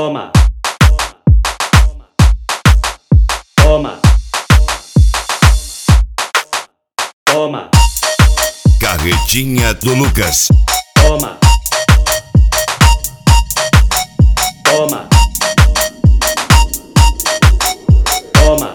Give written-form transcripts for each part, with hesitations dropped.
Toma, toma, toma, Carretinha do Lucas. toma, toma, toma,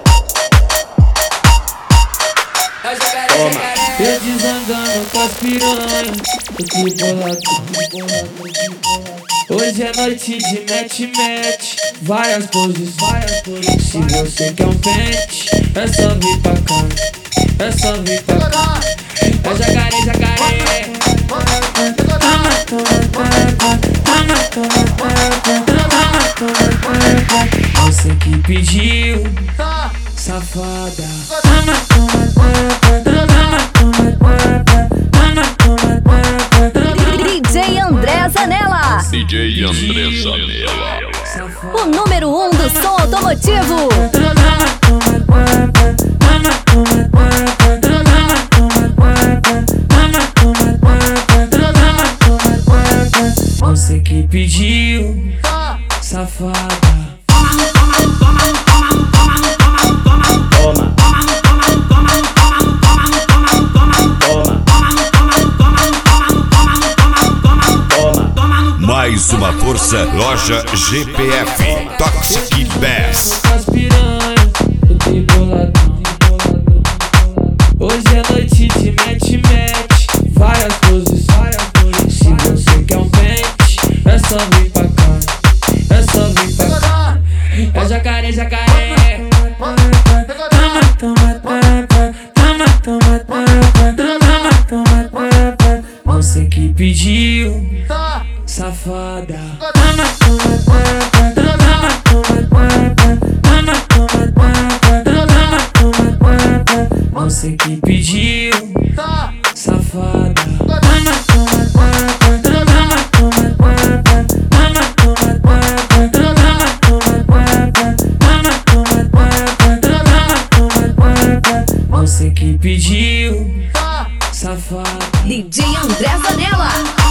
toma. Eu desandando com as piranhas, tô de bolado. Hoje é noite de mete-mete, várias poses. Se você quer um pente, é só vir pra cá, é só vir pra cá. É jacaré, jacaré. Você que pediu, safada. DJ André Zanella, DJ André Zanella. o número 1 do som automotivo. Você que pediu, safada. Toma, toma, Mais uma força, loja GPF. Toxic Bass. Com as piranhas, tô de boladão. Hoje é noite de mete-mete, várias poses. Se você quer um pente, é só vir pra cá, é só vir pra cá. É jacaré, jacaré. Você que pediu, safada. Você que pediu, safada. Você que pediu, safada. DJ André Zanella.